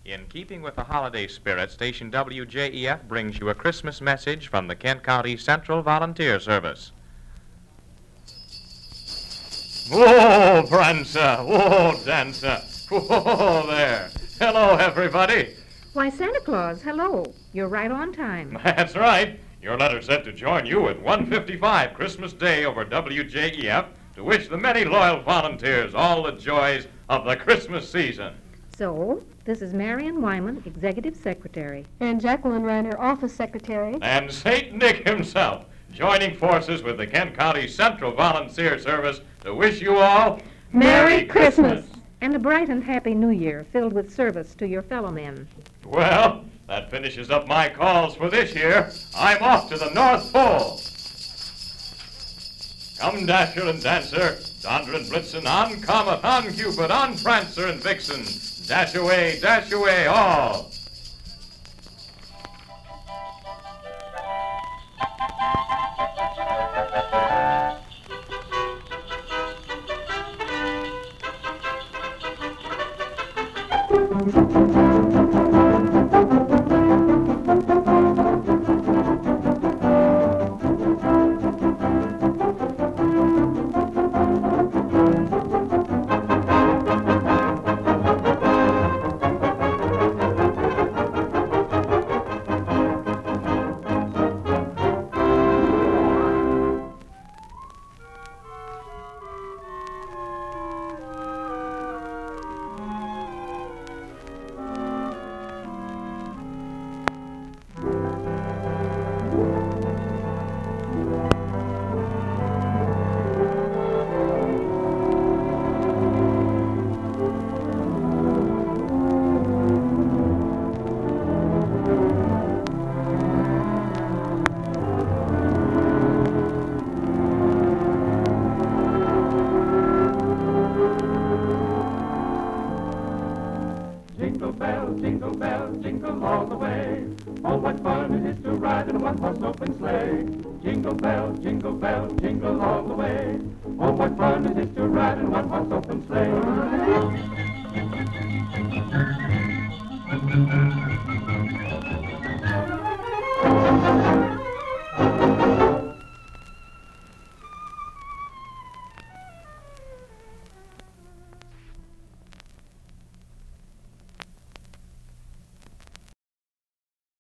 In keeping with the holiday spirit, station WJEF brings you a Christmas message from the Kent County Central Volunteer Service. Whoa, Prancer! Whoa, Dancer! Whoa, there! Hello, everybody! Why, Santa Claus, hello. You're right on time. That's right. Your letter said to join you at 1:55 Christmas Day over WJEF to wish the many loyal volunteers all the joys of the Christmas season. So, this is Marion Wyman, Executive Secretary. And Jacqueline Reiner, Office Secretary. And St. Nick himself, joining forces with the Kent County Central Volunteer Service to wish you all Merry Christmas. And a bright and happy New Year filled with service to your fellow men. Well, that finishes up my calls for this year. I'm off to the North Pole. Come, Dasher and Dancer, Donder and Blitzen, on Comet, on Cupid, on Prancer and Vixen. Dash away, all. Jingle bells, jingle all the way. Oh, what fun it is to ride in a one-horse open sleigh. Jingle bells, jingle all the way. Oh, what fun it is to ride in a one-horse open sleigh.